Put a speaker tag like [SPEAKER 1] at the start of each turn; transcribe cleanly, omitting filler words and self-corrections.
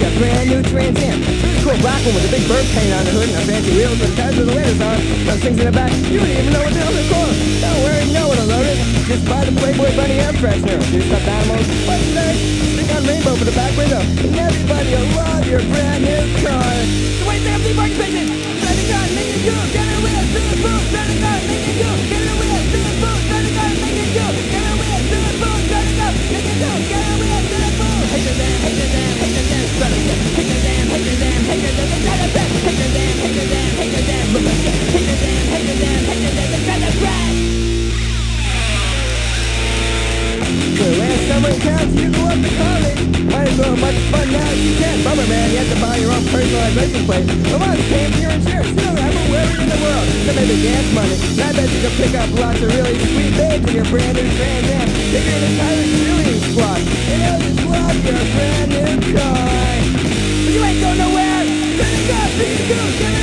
[SPEAKER 1] a brand new Trans Am. Really cool black one with a big bird paint on the hood and a fancy wheels with the tires with the windows on. Those things in the back, you don't even know what the hell they're called. Don't worry, you know what'll load it. Just buy the Playboy Bunny air freshener. Do stuffed animals, what's today? Stick on rainbow for the back window. And everybody will love your brand new car. So wait, damn, the parking spaces. Drive the car, make it go. Get it with us, do the food. Drive the car, make it go. Get it with us, do the food. Drive the car, make it go. Get it with us, do the food. Drive the car, make it go. Get it with us, do the food. Hate the damn, hate the damn, hate the damn. Brother, hate the damn, hate the damn, hate the damn. They got a bet. Hate the damn, hate the damn, hate the damn. Look at shit. Hate the damn, hate the damn, hate the damn. They got a bet. The last summer in town, you go up to college. Might as well have much fun now as you can. Bummer, man, you have to buy your own personalized license plate. Come on, paying for your insurance. You don't have to worry in the world. So maybe gas money. And I bet you can pick up lots of really sweet babes in your brand new Trans Am. Bigger than Tyler's cheerleading squad. And they'll just love your brand new car. But you ain't going nowhere. Turn the car, please do.